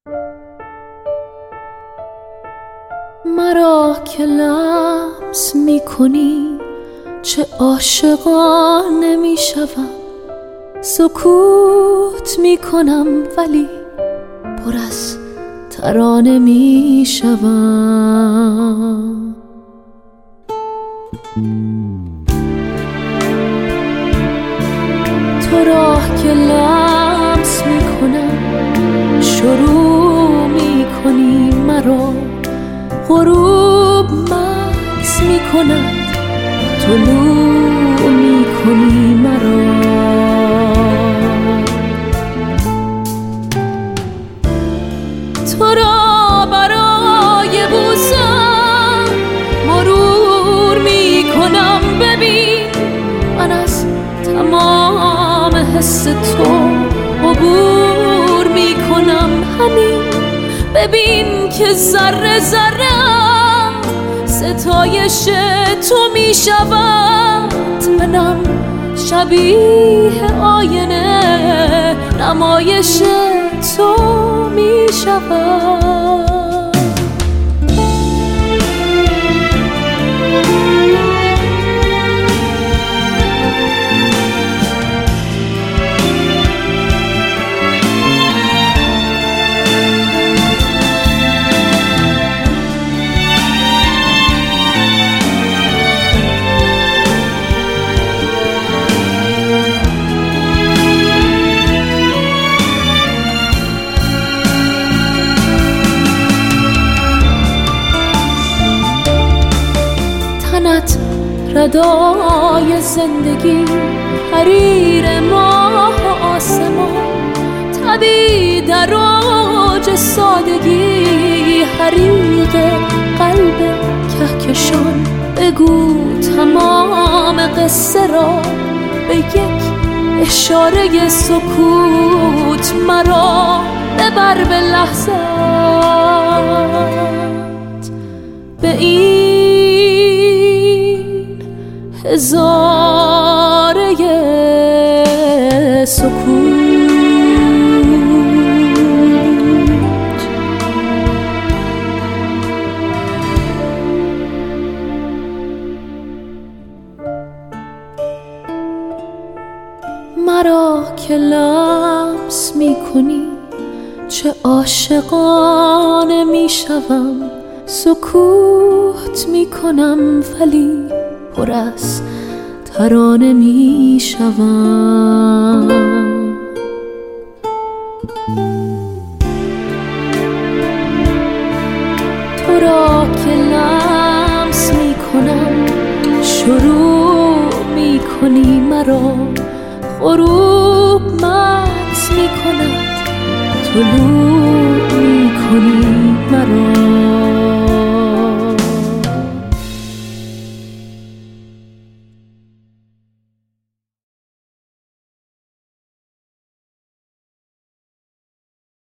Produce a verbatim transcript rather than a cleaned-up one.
مرا که لمس می کنی چه عاشقانه می شوم، سکوت می کنم ولی پر از ترانه می شوم. تو را که لمس می کنم شروع می کنی مرا، غروب مکس می کند طلوع می کنی مرا. تو را برای بوسم مرور می کنم، ببین من از تمام حس تو عبور می کنم. همین ببین که ذره ذره ستایش تو می شود، منم شبیه آینه نمایش تو می شود. تنت ردای زندگی، حریر ماه و آسمان، تبی در اوج سادگی، حریق قلب کهکشان. بگو تمام قصه را به یک اشاره سکوت، مرا ببر به لحظت به این هزاره سکوت. مرا که لمس می کنی چه عاشقانه می شوم، سکوت می کنم ولی پر از ترانه می شوم. تو را که لمس می کنم شروع می کنی مرا، غروب مکس می کند طلوع می کنی مرا.